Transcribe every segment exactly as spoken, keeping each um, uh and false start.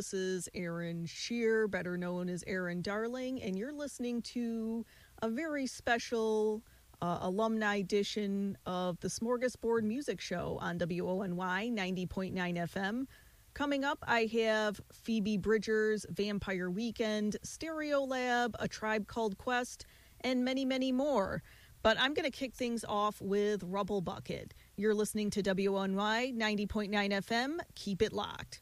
This is Erin Shear, better known as Erin Darling, and you're listening to a very special uh, alumni edition of the Smorgasbord Music Show on W O N Y ninety point nine F M. Coming up, I have Phoebe Bridgers' Vampire Weekend, Stereolab, A Tribe Called Quest, and many, many more. But I'm going to kick things off with Rubble Bucket. You're listening to W O N Y ninety point nine F M. Keep it locked.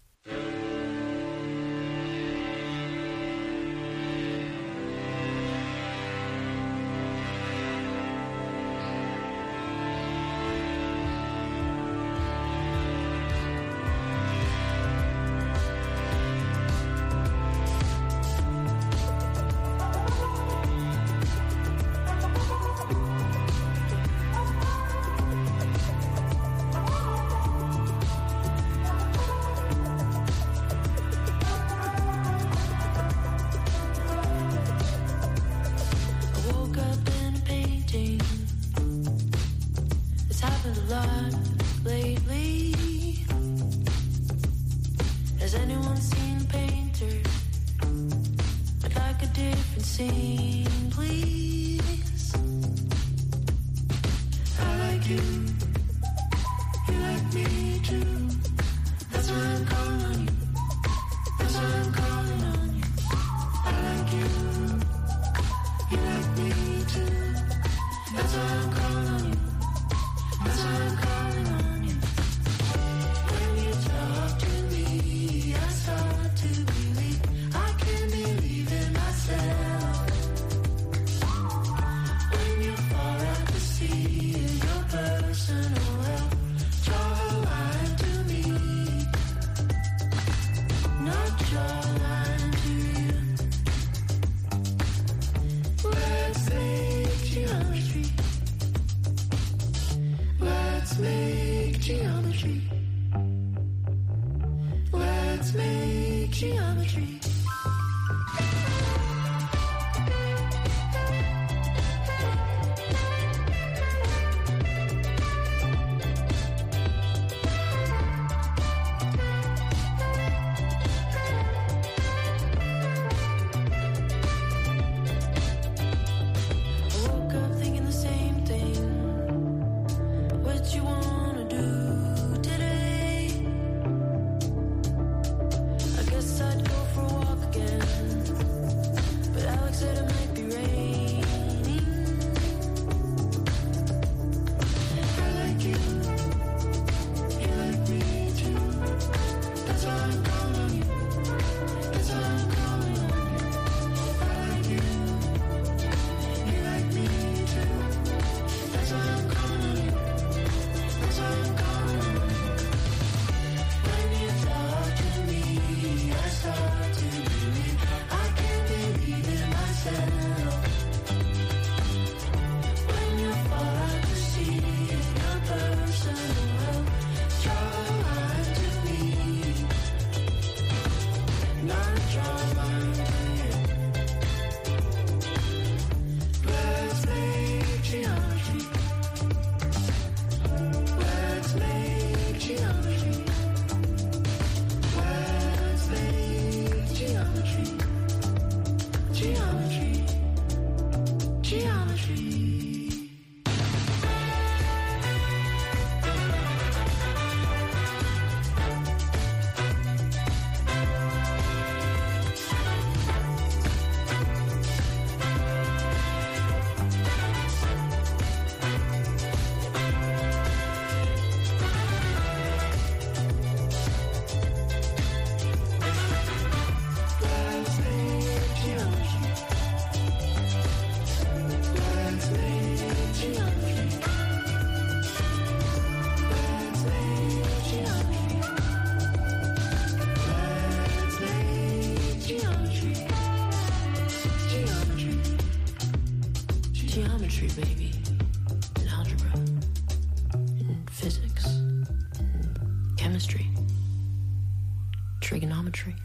Trigonometry.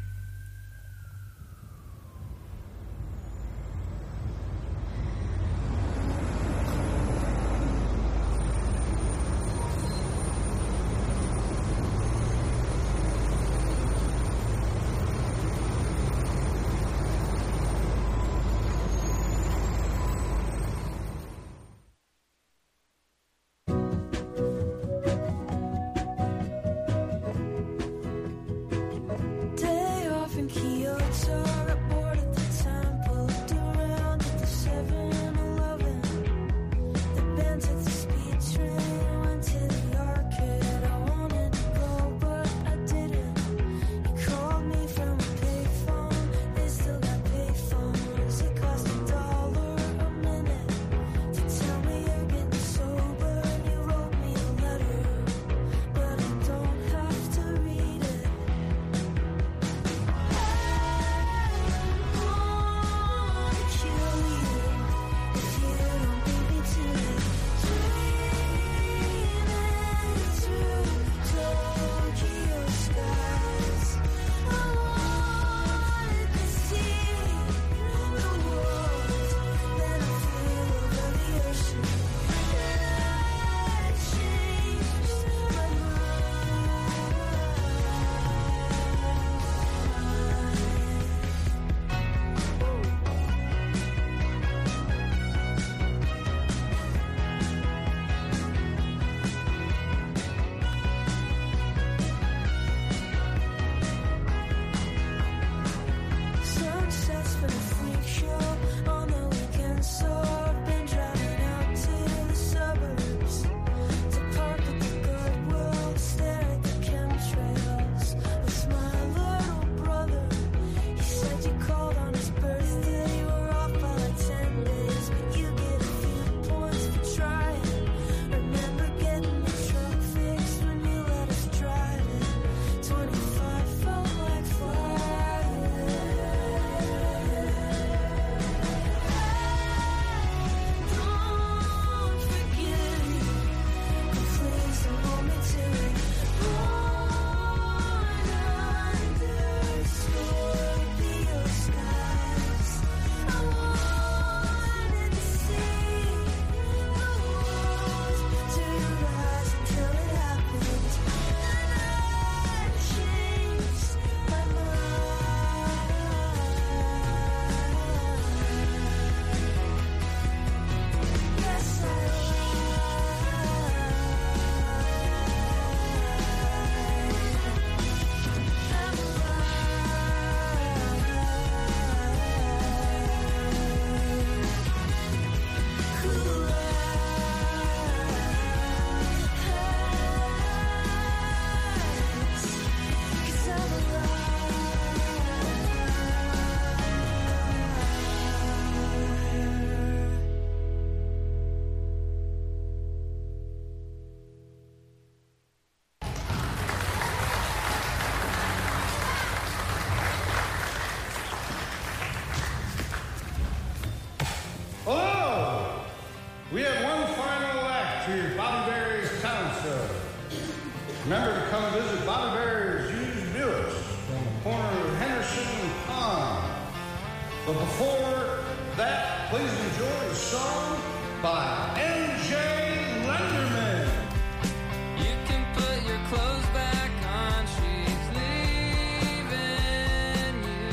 Remember to come visit Bobby Bear's Used Buicks on the corner of Henderson and Pond. But before that, please enjoy a song by M J Lenderman. You can put your clothes back on, she's leaving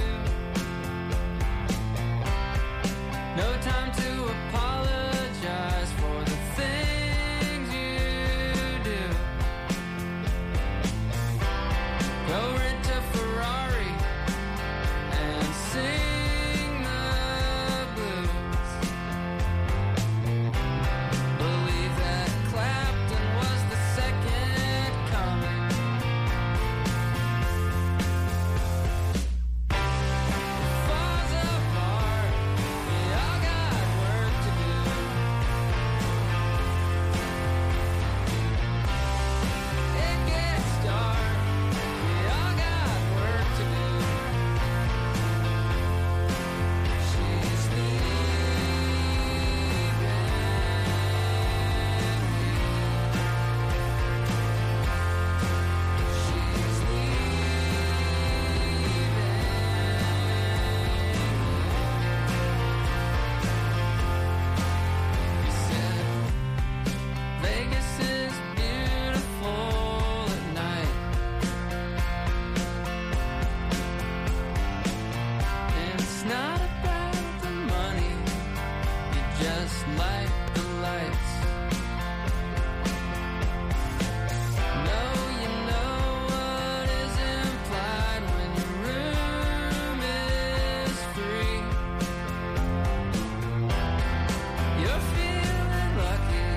you. No time to apologize for the things you do. Go rent a Ferrari and sing the blues. Believe that Clapton was the second coming. Falls apart, we all got work to do. It gets dark, we all got work to do. She's leaving She's leaving You said Vegas is beautiful at night. And it's not about the money, you just like the lights. No, you know what is implied when your room is free. You're feeling lucky.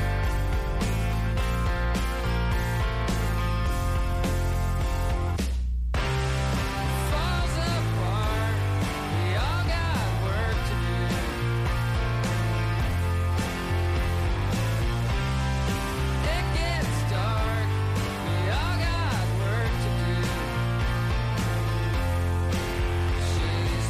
Falls apart, we all got work to do. It gets dark, we all got work to do. She's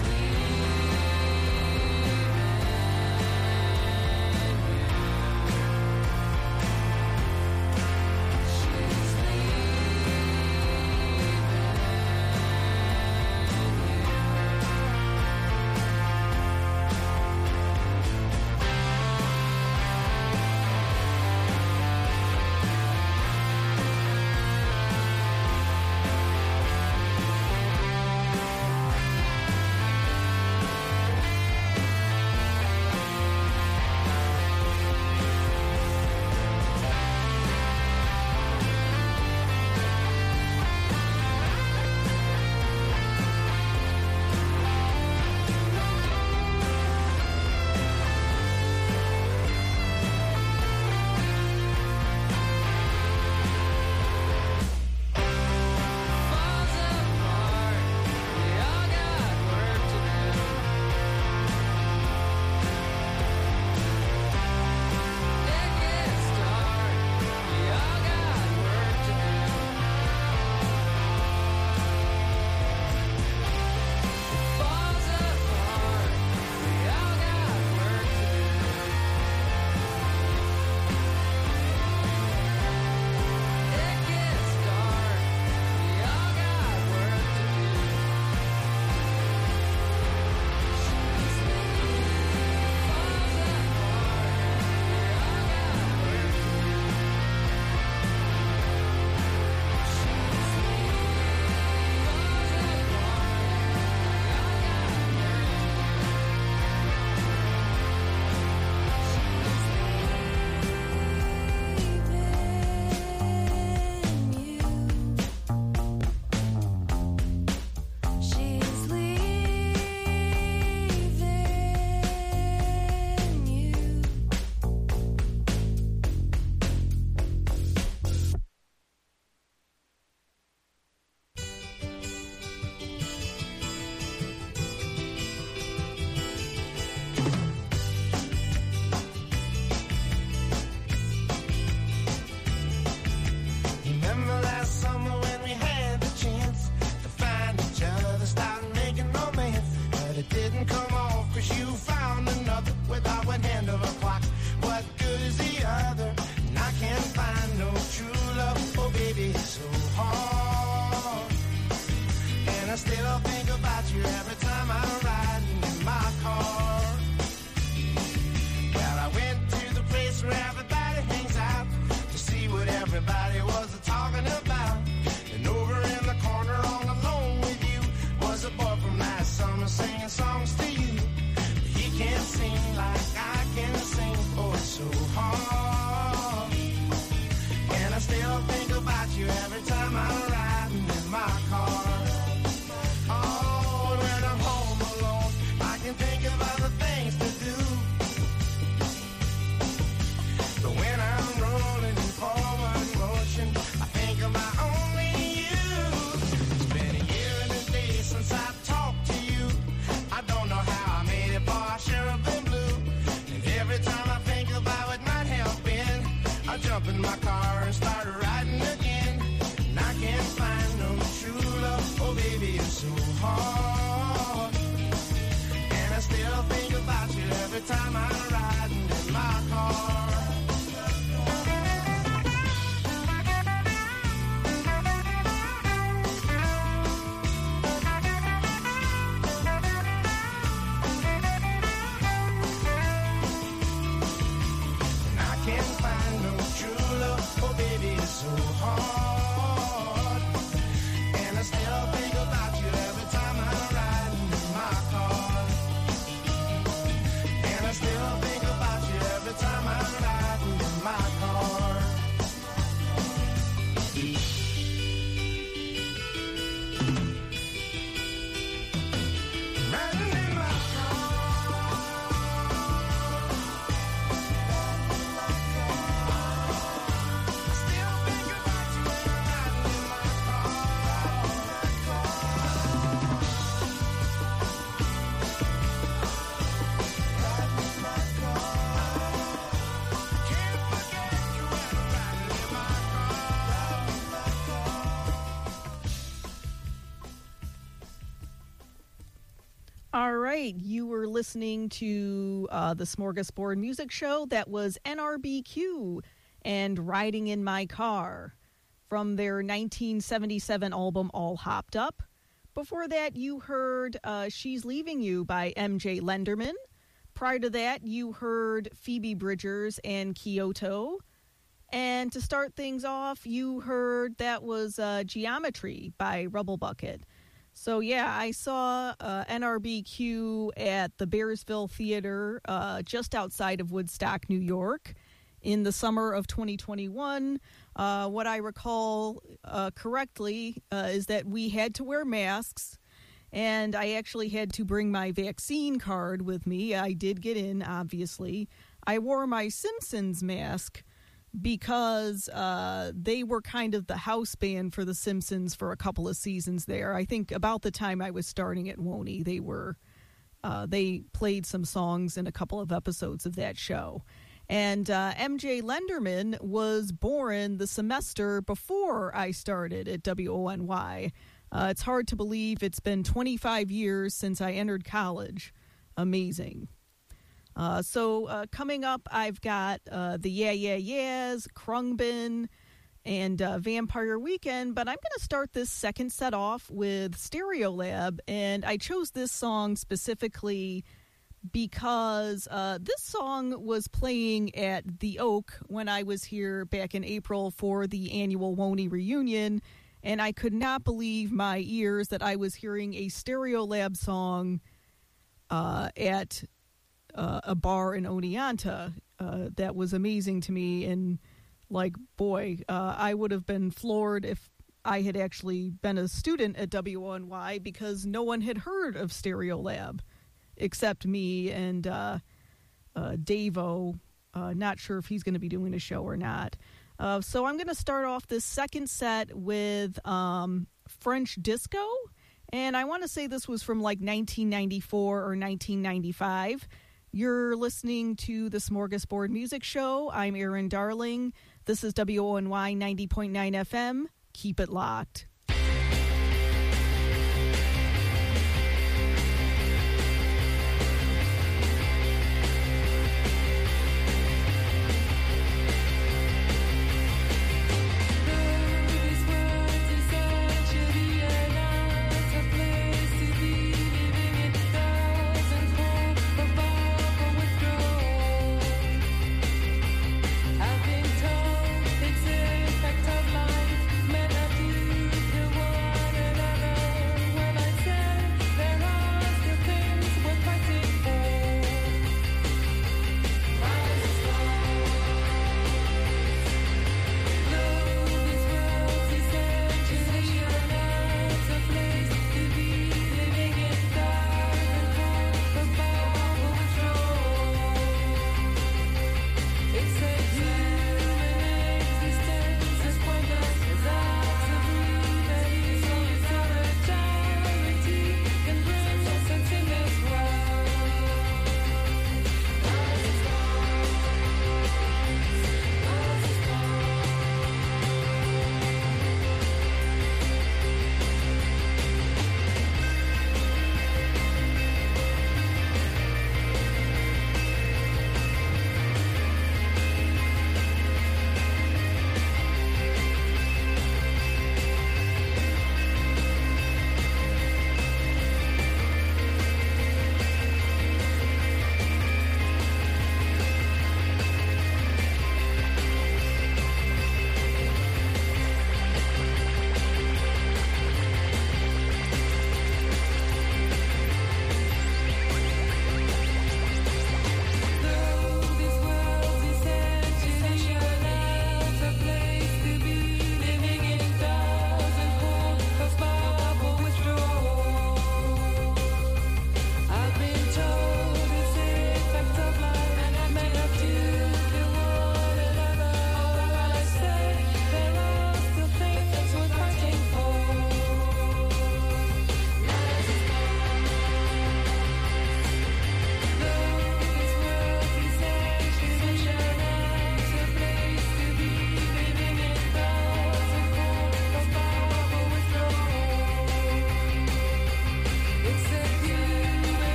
falls apart, we all got work to do. It gets dark, we all got work to do. Falls apart, we all got work to do. It gets dark, we all got work to do. She's leaving. Falls apart, we all got work to do. She's leaving. Falls apart, She's leaving you. Remember last summer when we had the chance to find each other, start making romance, but it didn't come off 'cause you found another without one hand of a clock. What good is the other? And I can't find no true love, oh baby. I still think about you every time I'm riding in my car. Well, I went to the place where everybody hangs out to see what everybody was talking about. And over in the corner all alone with you was a boy from last summer singing songs to you. He can't sing like I can sing, oh, it's so hard. And I still think about you every time I'm riding in my car. Oh, when I'm home alone, I can think of other things to do. But when I'm rolling in forward motion, I think about only you. It's been a year and a day since I talked to you. I don't know how I made it, boy, I sure have been blue. And every time I think about what might have been, I jump in my car and start riding again. And I can't find no true love, oh baby, it's so hard. And I still think about you every time I'm riding in my car. So hard, and I still think about you every time I'm riding in my car. And I still think about you every time I'm riding in my car. Riding in my All right, you were listening to uh, the Smorgasbord Music Show. That was N R B Q and Riding in My Car from their nineteen seventy-seven album All Hopped Up. Before that, you heard uh, She's Leaving You by M J Lenderman. Prior to that, you heard Phoebe Bridgers and Kyoto. And to start things off, you heard that was uh, Geometry by Rubble Bucket. So, yeah, I saw uh, N R B Q at the Bearsville Theater uh, just outside of Woodstock, New York, in the summer of twenty twenty-one. Uh, what I recall uh, correctly uh, is that we had to wear masks, and I actually had to bring my vaccine card with me. I did get in, obviously. I wore my Simpsons mask because uh, they were kind of the house band for The Simpsons for a couple of seasons there. I think about the time I was starting at Woney, they were uh, they played some songs in a couple of episodes of that show. And uh, M J Lenderman was born the semester before I started at W O N Y. Uh, it's hard to believe it's been twenty-five years since I entered college. Amazing. Uh, so uh, coming up, I've got uh, the Yeah Yeah Yeahs, Krungbin, and uh, Vampire Weekend. But I'm going to start this second set off with Stereolab, and I chose this song specifically because uh, this song was playing at the Oak when I was here back in April for the annual Woney reunion, and I could not believe my ears that I was hearing a Stereolab song uh, at Uh, a bar in Oneonta. Uh, that was amazing to me, and like, boy, uh, I would have been floored if I had actually been a student at W O N Y, because no one had heard of Stereolab except me and uh, uh, Davo. Uh, not sure if he's going to be doing a show or not. Uh, so I'm going to start off this second set with um, French Disco, and I want to say this was from like nineteen ninety-four or nineteen ninety-five. You're listening to the Smorgasbord Music Show. I'm Erin Darling. This is W O N Y ninety point nine F M. Keep it locked. These words is such a Vienna to play.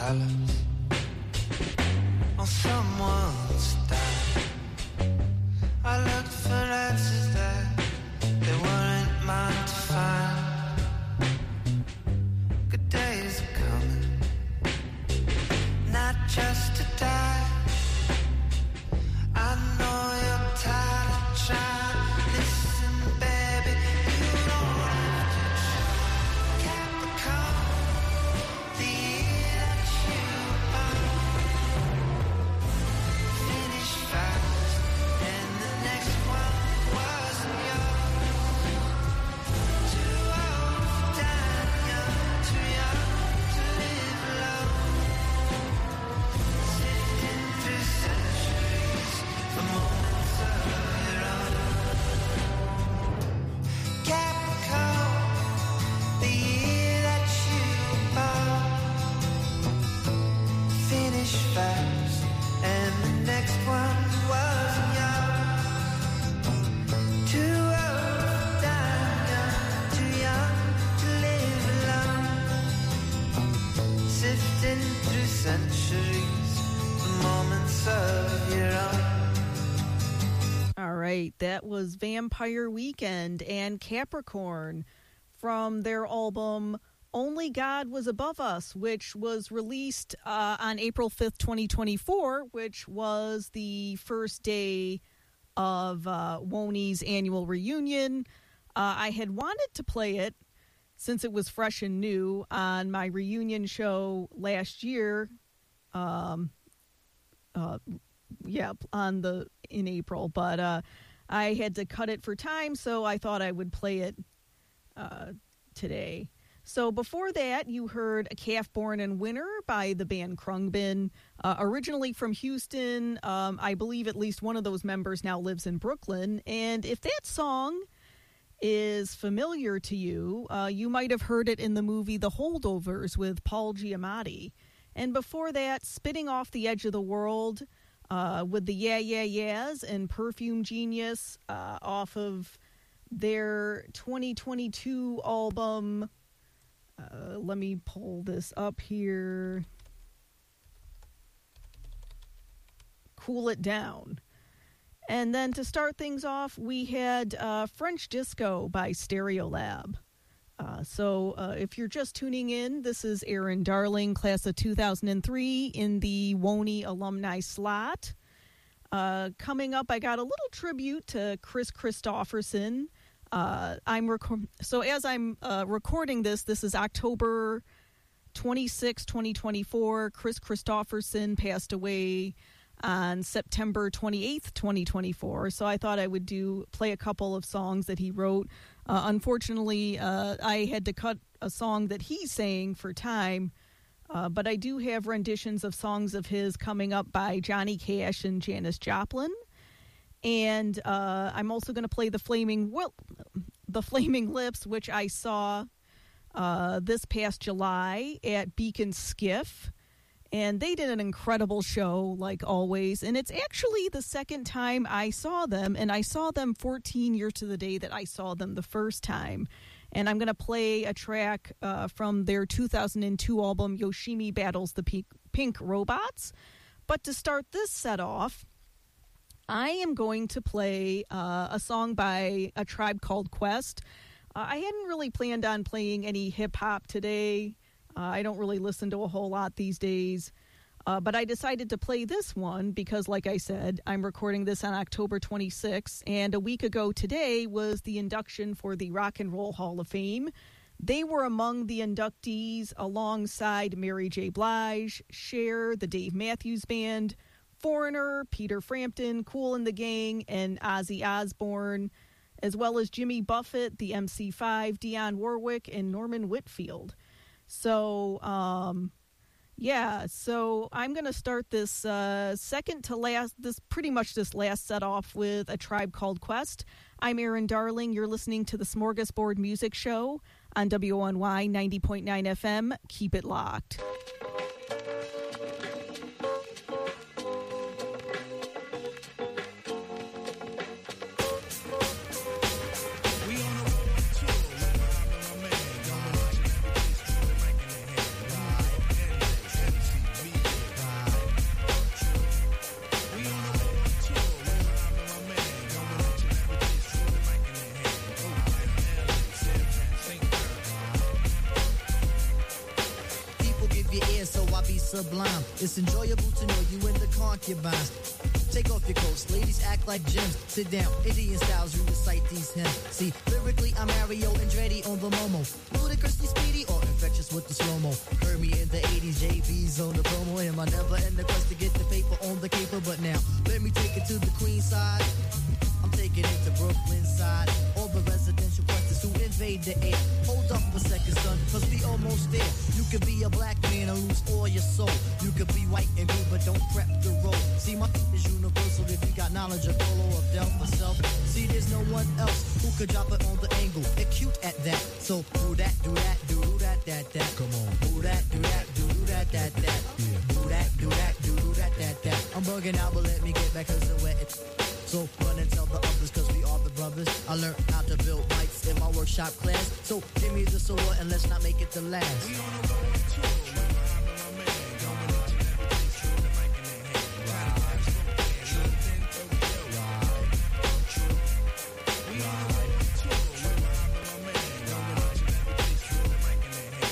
silence on someone's dime. I looked for answers that they weren't mine to find. Good days are coming, not just to die. I know you're tired of trying. Listen, baby, you don't have to try. Capricorn, the year that you are. Finish fast, and the next one wasn't yours. Too old for dying young, too young to live alone. Sifting through centuries for moments of your own. Capricorn, the year that you are. Finish fast, and the next one wasn't yours. Too old for dying young, too young to live alone. Sifting through centuries, the moments of your own. All right, that was Vampire Weekend and Capricorn from their album Only God Was Above Us, which was released uh, on April fifth, twenty twenty-four, which was the first day of uh, Woney's annual reunion. Uh, I had wanted to play it since it was fresh and new on my reunion show last year. Um, uh, yeah, on the in April, but uh, I had to cut it for time, so I thought I would play it uh, today. So before that, you heard A Calf Born in Winter by the band Krungbin, uh, originally from Houston. Um, I believe at least one of those members now lives in Brooklyn. And if that song is familiar to you, uh, you might have heard it in the movie The Holdovers with Paul Giamatti. And before that, Spitting Off the Edge of the World uh, with the Yeah Yeah Yeahs and Perfume Genius uh, off of their twenty twenty-two album. Uh, let me pull this up here. Cool It Down. And then to start things off, we had uh, French Disco by Stereolab. Uh, so uh, if you're just tuning in, this is Erin Darling, class of two thousand three, in the Woney alumni slot. Uh, coming up, I got a little tribute to Chris Christopherson. Uh, I'm rec- so as I'm uh, recording this, this is October twenty-sixth, twenty twenty-four. Chris Christopherson passed away on September twenty-eighth, twenty twenty-four. So I thought I would do play a couple of songs that he wrote. Uh, unfortunately, uh, I had to cut a song that he sang for time, uh, but I do have renditions of songs of his coming up by Johnny Cash and Janis Joplin. And uh, I'm also going to play the Flaming well, the Flaming Lips, which I saw uh, this past July at Beacon Skiff. And they did an incredible show, like always. And it's actually the second time I saw them. And I saw them fourteen years to the day that I saw them the first time. And I'm going to play a track uh, from their two thousand two album, Yoshimi Battles the Pink, Pink Robots. But to start this set off, I am going to play uh, a song by A Tribe Called Quest. Uh, I hadn't really planned on playing any hip-hop today. Uh, I don't really listen to a whole lot these days. Uh, but I decided to play this one because, like I said, I'm recording this on October twenty-sixth. And a week ago today was the induction for the Rock and Roll Hall of Fame. They were among the inductees alongside Mary J. Blige, Cher, the Dave Matthews Band, Foreigner, Peter Frampton, Kool and the Gang, and Ozzy Osbourne, as well as Jimmy Buffett, the M C five, Dionne Warwick, and Norman Whitfield. So, um, yeah, so I'm going to start this uh, second to last, this pretty much this last set off with A Tribe Called Quest. I'm Erin Darling. You're listening to the Smorgasbord Music Show on W O N Y ninety point nine F M. Keep it locked. Thank you. your ears so I be sublime. It's enjoyable to know you in the concubines. Take off your coats, ladies act like gems. Sit down, Indian styles, we recite these hymns. See, lyrically I'm Mario Andretti on the Momo. Ludicrously speedy or infectious with the slow-mo. Heard me in the eighties, J B's on the promo. Am I never in the quest to get the paper on the caper? But now, let me take it to the Queen side. I'm taking it to Brooklyn side. All the residential questions who invade the air. Hold up a second, son, cause we almost there. You could be a black man and lose all your soul. You could be white and blue, but don't prep the road. See, my is universal if you got knowledge of Polo or Del for self. See, there's no one else who could drop it on the angle. Acute at that. So, do that, do that, do that, that, that. Come on. Do that, do that, do that, that, that. Do that, do that, do that, that, that. I'm bugging out, but let me get back cause I'm wet. So run and tell the others cause we are the brothers. I learned how to build bikes in my workshop class. So give me the sword and let's not make it the last. We on a road tour with my man, going into every place with the mic in their hand. Right. We on a road tour with my man, going into every place with the mic in their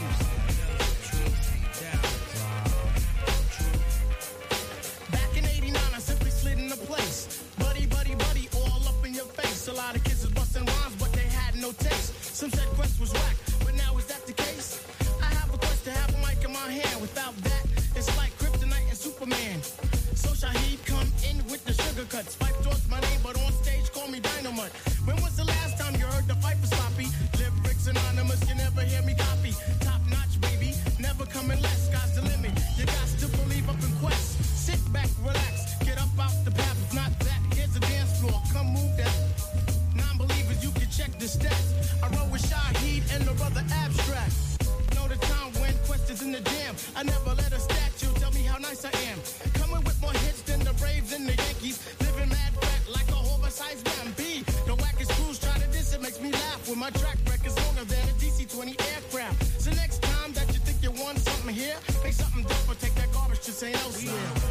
hand. Back in eighty-nine, I simply slid into place. Buddy, buddy, buddy, all up in your face. A lot of kids was busting rhymes, but they had no taste. Some said Quest was whack, but now is that the case? I have a quest to have a mic in my hand. Without that, it's like Kryptonite and Superman. So Shaheed come in with the sugar cuts. Fife Dog's my name, but on stage call me Dynamite. When was the last time you heard the fight for sloppy? Lyrics anonymous, you never hear me copy. Top notch, baby, never coming less. Sky's the limit, you got to believe up in Quest. Sit back, relax, get up off the path. If not that, here's a dance floor, come move that. Non-believers, you can check the stats. I roll with Shaheed and the brother Abstract. Know the time when Quest is in the jam. I never let a statue tell me how nice I am. Coming with more hits than the Braves and the Yankees. Living mad fat like a oversized man. B. The wackest crews try to diss it, makes me laugh. When my track record's longer than a D C twenty aircraft. So next time that you think you want something here, make something different, take that garbage to Saint Elsewhere.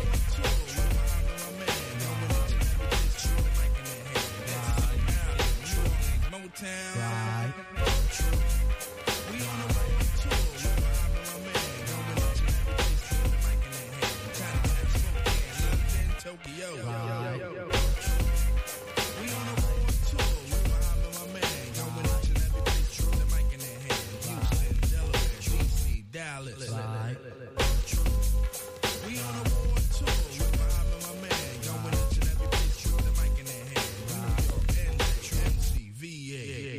Motown. Right. We on a road tour with my man, going into every place with the mic in their hand. Time to Spokane, London, Tokyo. Right. We on a road tour with my man, going into every place with the mic in their hand. Houston, Delaware, D C, Dallas. Right. We on a road tour with my man, going into every place with the mic in their hand. New York, N J, M C, V A.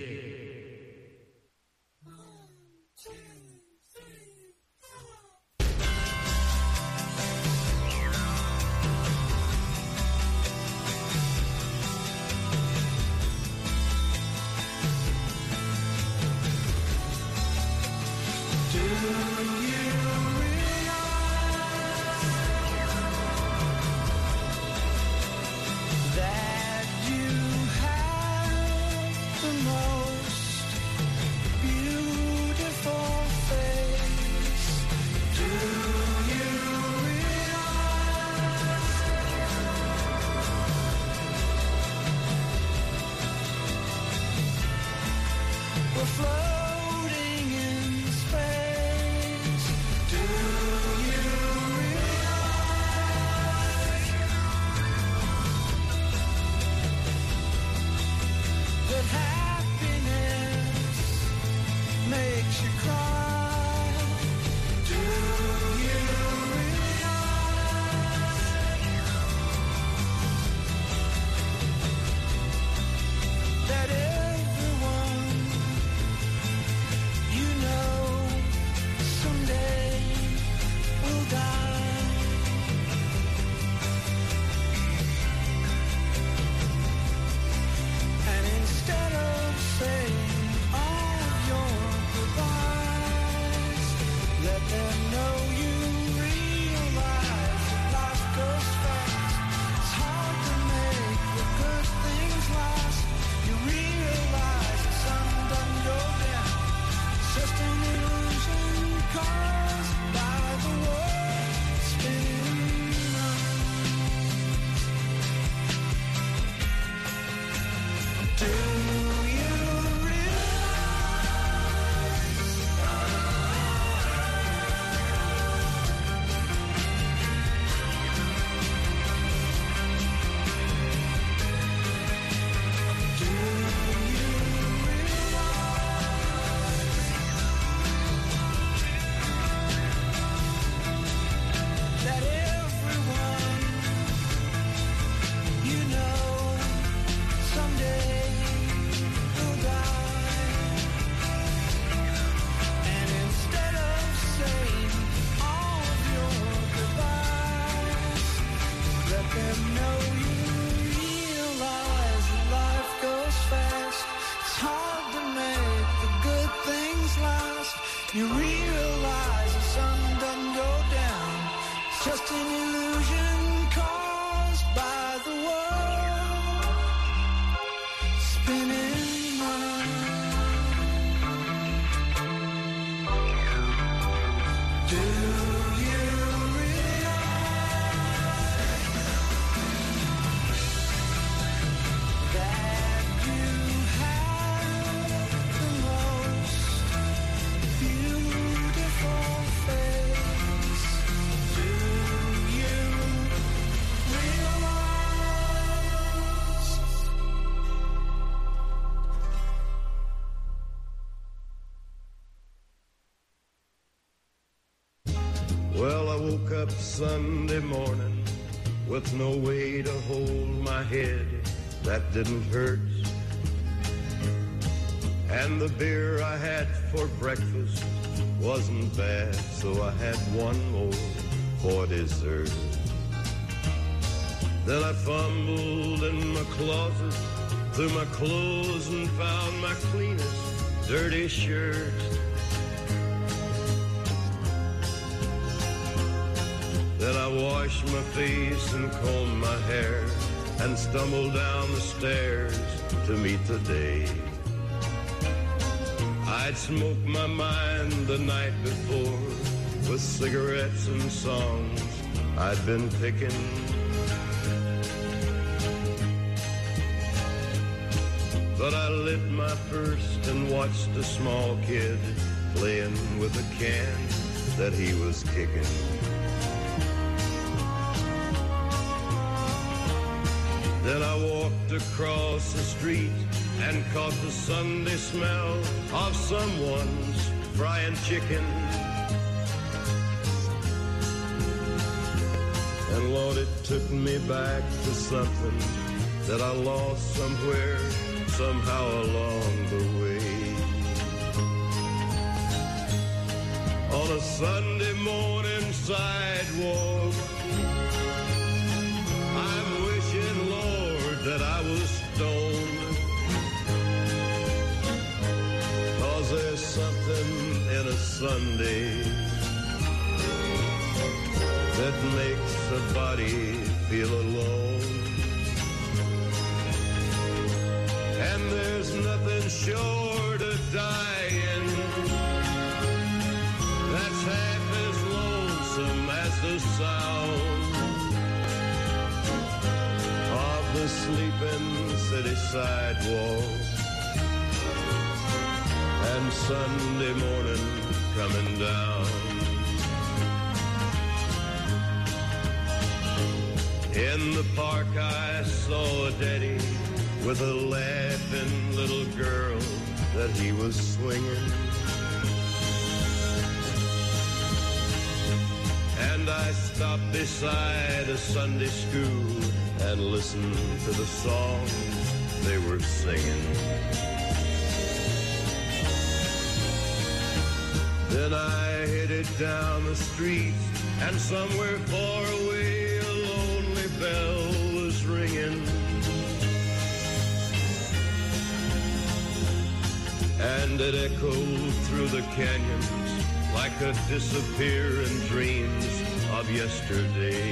Floating in space. Do you realize that happiness makes you cry? Do you realize that everyone you know someday will die? And instead of saying all your goodbyes, let them know you realize that life goes fast. It's hard to make the good things last. You realize the sun doesn't go down. Just an illusion caused by the world spinning round. Do you realize just an illusion caused by the world spinning round. Do you realize that you have the most beautiful face? Do you realize? Well, I woke up Sunday morning with no way to hold my head that didn't hurt. And the beer I had for breakfast wasn't bad, so I had one more for dessert. Then I fumbled in my closet through my clothes and found my cleanest dirty shirt. Then I washed my face and combed my hair and stumbled down the stairs to meet the day. I'd smoked my mind the night before with cigarettes and songs I'd been picking. But I lit my first and watched a small kid playing with a can that he was kicking. Then I walked across the street and caught the Sunday smell of someone's frying chicken. And Lord, it took me back to something that I lost somewhere, somehow along the way. On a Sunday morning sidewalk, I'm wishing, Lord, that I was stoned. 'Cause there's something in a Sunday that makes a body feel alone. And there's nothing short of dying that's half as lonesome as the sound of the sleeping city sidewalk and Sunday morning coming down. In the park I saw a daddy with a laughing little girl that he was swinging. And I stopped beside a Sunday school and listened to the songs they were singing. Then I headed down the street, and somewhere far away a lonely bell was ringing. And it echoed through the canyons like a disappearing dreams of yesterday.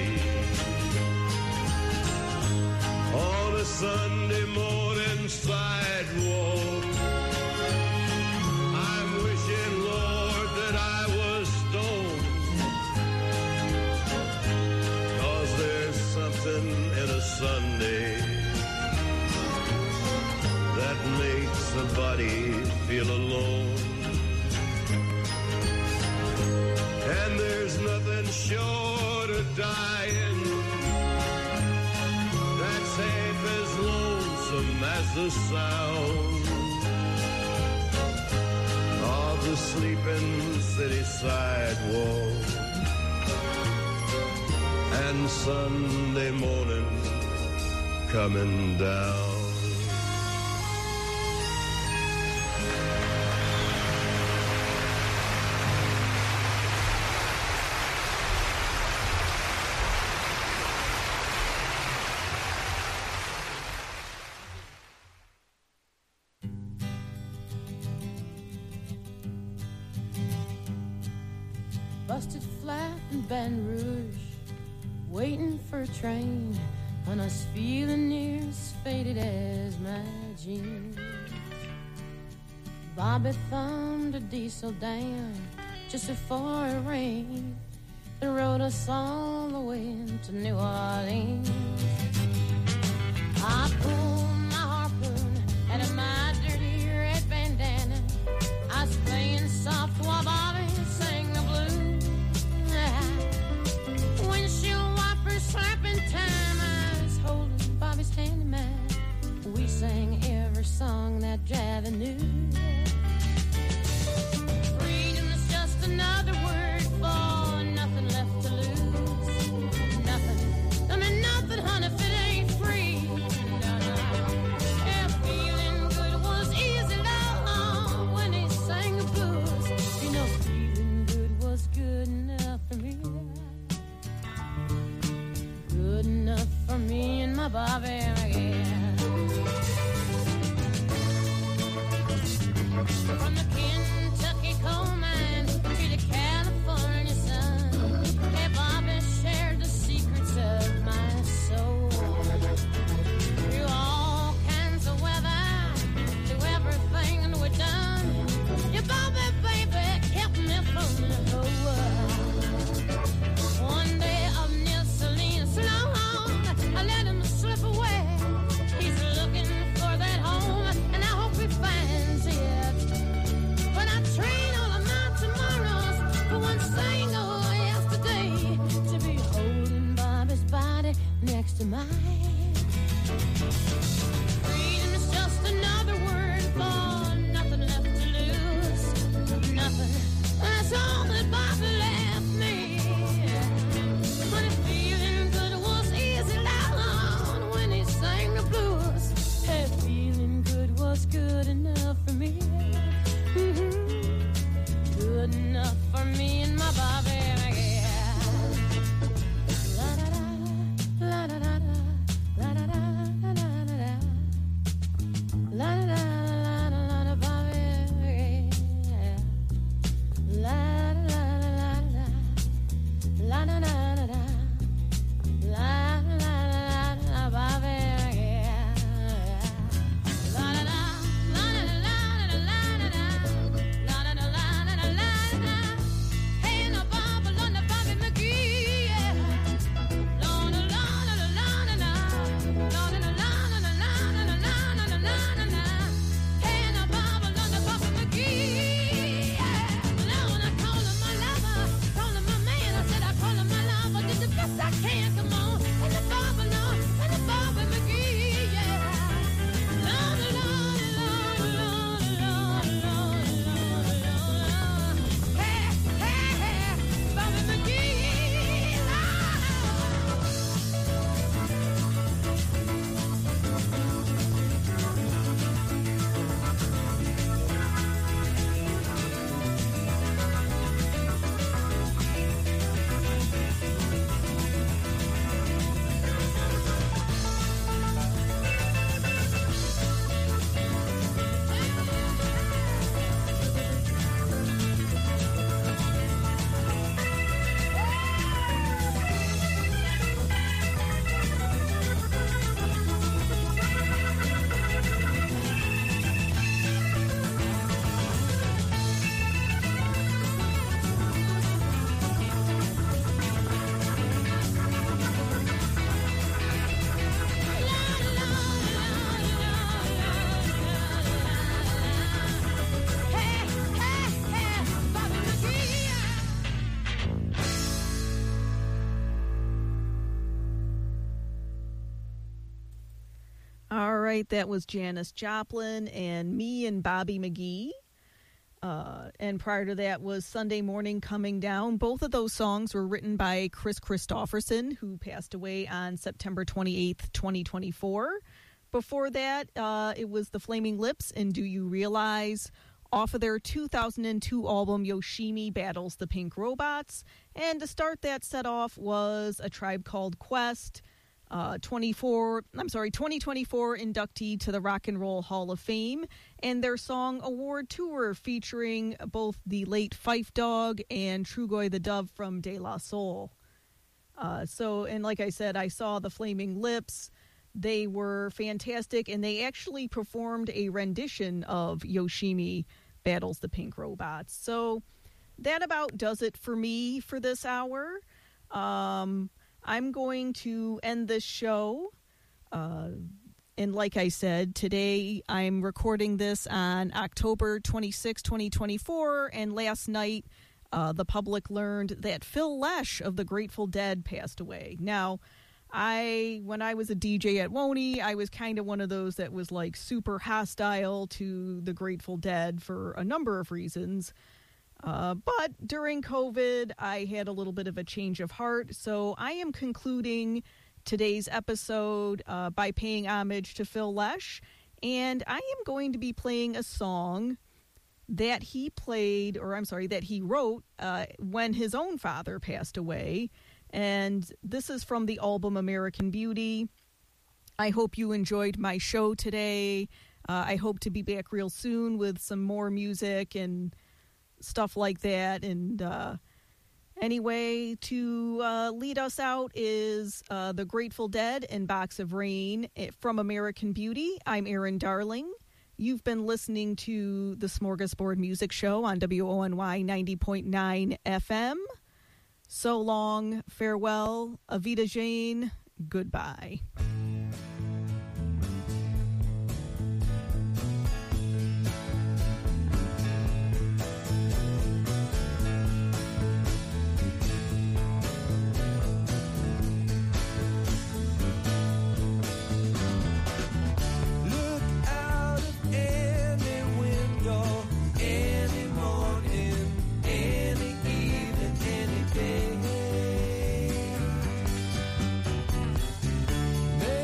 On a Sunday morning sidewalk, I'm wishing, Lord, that I was stoned. 'Cause there's something in a Sunday that makes a body feel alone. And there's nothing short of dying that's half as lonesome as the sound of the sleeping city sidewalk and Sunday morning coming down. Busted flat in Baton Rouge, waiting for a train, and I was feeling near as faded as my jeans. Bobby thumbed a diesel down just before it rained and rode us all the way to New Orleans. I pulled my harpoon out of my dirty red bandana. I was playing soft while Bobby sang the blues. Windshield wipers slapping time, I was holding Bobby's hand in mine. We sang every song that Javi knew. Freedom is just another word for nothing left to lose. Nothing, I mean nothing, honey, if it ain't free. No, no. Yeah, feeling good was easy, love, when he sang the blues. You know, feeling good was good enough for me. Good enough for me and my Bobby again. From the Kentucky coal mine to the California sun, hey, Bobby shared the secrets of my soul. Through all kinds of weather, through everything that we've done, yeah, Bobby, baby, kept me from the whole world. One day up near Selena Sloan, I let him slip away. He's looking for that home, and I hope he finds it. But I trade all of my tomorrows for one single yesterday, to be holding Bobby's body next to mine. Freedom is just another word for nothing left to lose. Nothing, that's all that Bobby left me. But if feeling good was easy, loud when he sang the blues, hey, feeling good was good enough for me. Mhm. Good enough for me and my Bobby, yeah. La da da, la da da da, la da da, la da da da, la da da, la da la da, Bobby, yeah. La da da da da, la da da da da, la da da da da, Bobby, yeah. La da da, la da da la da la da da. La da da la da da la da. Hey, no Bobby, no Bobby McGee, yeah. La da la da da la da da. La da da la da da la da da la da da la da da. Hey, no Bobby, no Bobby McGee, yeah. Now when I call him my lover, call him my man, I said I call him my lover, did the best I can, come on. And the Bobby, no, and the Bobby McGee, yeah. La da la da la da la da la da la. Hey, hey, hey, Bobby McGee, la. Hey, hey, hey, Bobby McGee. All right, that was Janis Joplin and Me and Bobby McGee. Uh, and prior to that was Sunday Morning Coming Down. Both of those songs were written by Chris Christopherson, who passed away on September twenty-eighth, twenty twenty-four. Before that, uh, it was The Flaming Lips and Do You Realize, off of their two thousand two album Yoshimi Battles the Pink Robots. And to start that set off was A Tribe Called Quest, uh, twenty-four, I'm sorry, twenty twenty-four inductee to the Rock and Roll Hall of Fame, and their song Award Tour featuring both the late Fife Dog and Trugoy the Dove from De La Soul. Uh, so, and like I said, I saw the Flaming Lips. They were fantastic, and they actually performed a rendition of Yoshimi Battles the Pink Robots. So that about does it for me for this hour. Um, I'm going to end this show. Uh, and like I said, today I'm recording this on October twenty-sixth, twenty twenty-four, and last night uh, the public learned that Phil Lesh of the Grateful Dead passed away. Now, I, when I was a D J at Woney, I was kind of one of those that was like super hostile to the Grateful Dead for a number of reasons. Uh, but during COVID, I had a little bit of a change of heart. So I am concluding today's episode uh, by paying homage to Phil Lesh. And I am going to be playing a song that he played, or I'm sorry, that he wrote uh, when his own father passed away. And this is from the album American Beauty. I hope you enjoyed my show today. Uh, I hope to be back real soon with some more music and stuff like that. And uh, anyway, to uh, lead us out is uh, the Grateful Dead and Box of Rain from American Beauty. I'm Erin Darling. You've been listening to the Smorgasbord Music Show on W O N Y ninety point nine F M. So long, farewell, Avita Jane, goodbye. May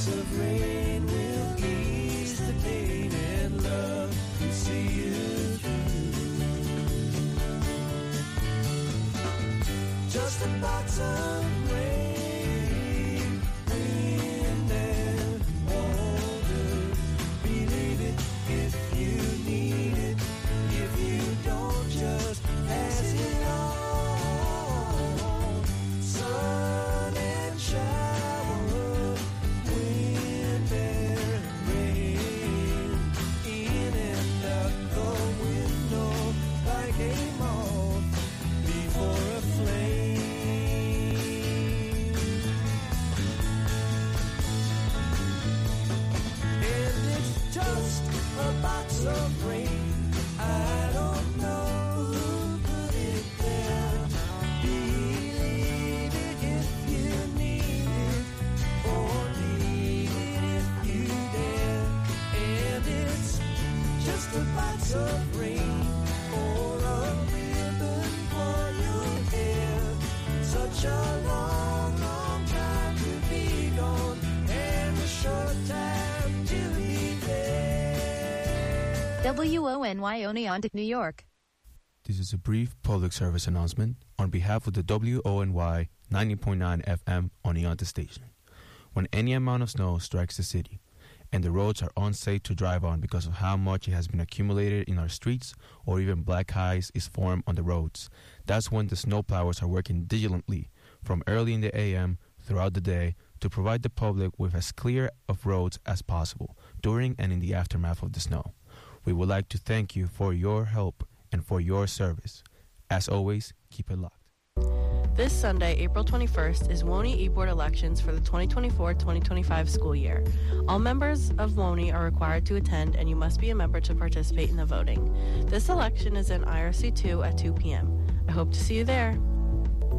drops of rain will ease the pain, and love will see you through. Just a box of rain, wind and water. Believe it if you need it. If you don't, just pass it on. Sun and shower, wind and rain, in and out the window like a moth before a flame. And it's just a box of rain. I don't know who put it there. Believe it if you need it, or leave it if you dare. And it's just a box of rain, or a ribbon for your hair. Such a long, long time to be gone, and a short time to be there. W O N Y Oneonta, New York. This is a brief public service announcement on behalf of the W O N Y ninety point nine F M Oneonta station. When any amount of snow strikes the city and the roads are unsafe to drive on because of how much it has been accumulated in our streets, or even black ice is formed on the roads, that's when the snowplowers are working diligently from early in the A M throughout the day to provide the public with as clear of roads as possible during and in the aftermath of the snow. We would like to thank you for your help and for your service. As always, keep it locked. This Sunday, April twenty-first, is W O N Y e-Board elections for the twenty twenty-four twenty twenty-five school year. All members of W O N Y are required to attend, and you must be a member to participate in the voting. This election is in I R C two at two p.m. I hope to see you there.